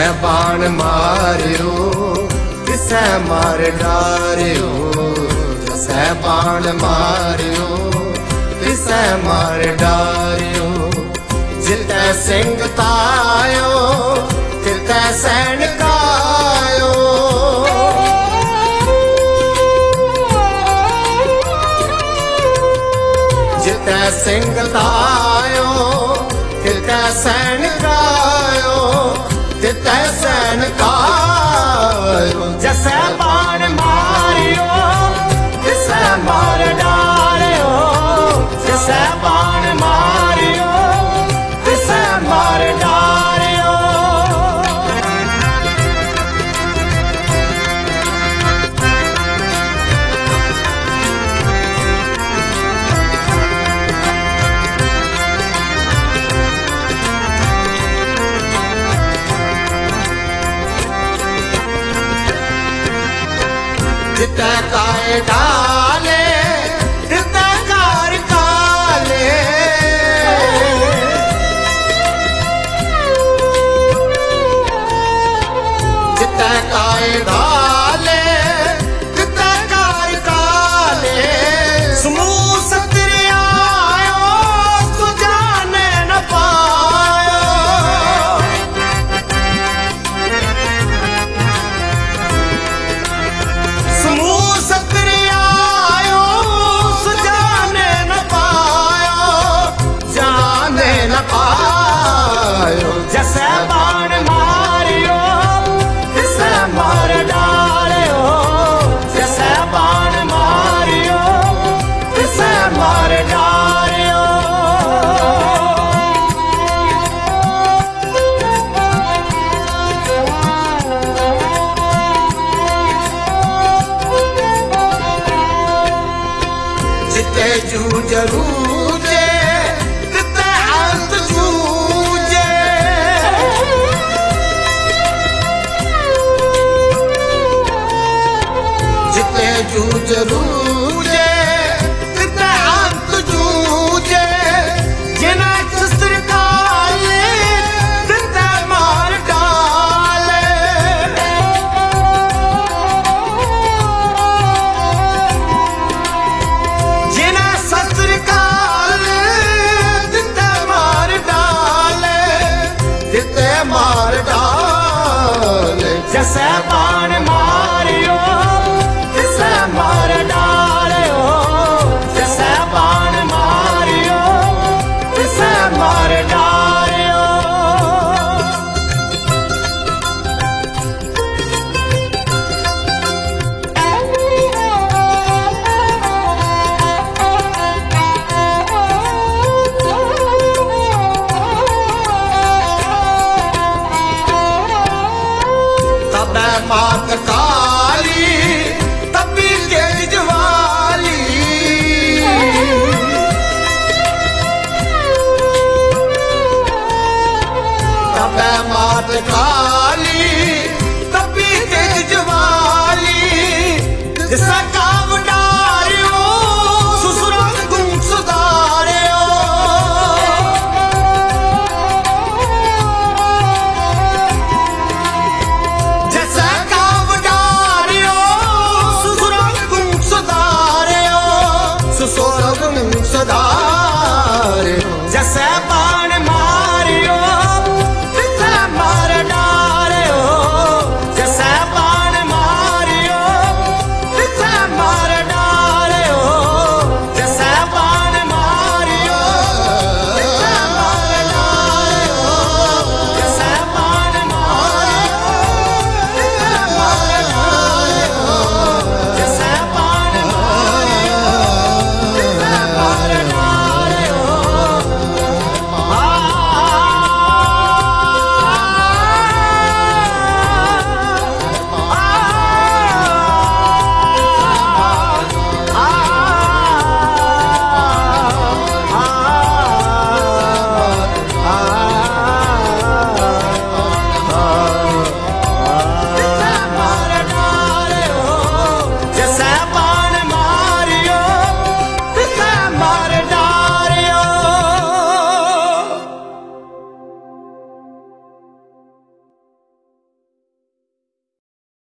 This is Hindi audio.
बाण मारियो किसे मार डारियो, जैसे बाण मारियो किसे मार डारियो। जिते सिंह तायो तिते सैनिक आयो, जिते सिंह तायो तिते सैनिक आयो, तिते सैनिक आयो। जैसे बाण मारियो तिसे मार डारियो, जैसे बाण मारियो तिसे मार डारियो। जिते काय डाले तिते कार काले, जिते काय डाले तिते कार काले। समूह सतरे आयो तू जाने न पायो, समूह सतरे आयो तू जाने न पायो, जाने न पायो। जैसे बाण मारियो तिसे मार डालियो, जैसे बाण मारियो तिसे मार डालियो। जिते जूझ रूझे तिते अंत जूझे, जिते जूझ रूझे तिते अंत जूझे। जिना शस्त्र काले तिते मार डाले, जिना शस्त्र काले तिते मार डाले, तिते मार डाले। जैसे बाण मारियो तिसे मार डालियो, जैसे बाण मारियो तिसे मार डालियो। तबे मात काली तभी तेज ज्वाली, तबे मात काली तभी तेज ज्वाली। जिसका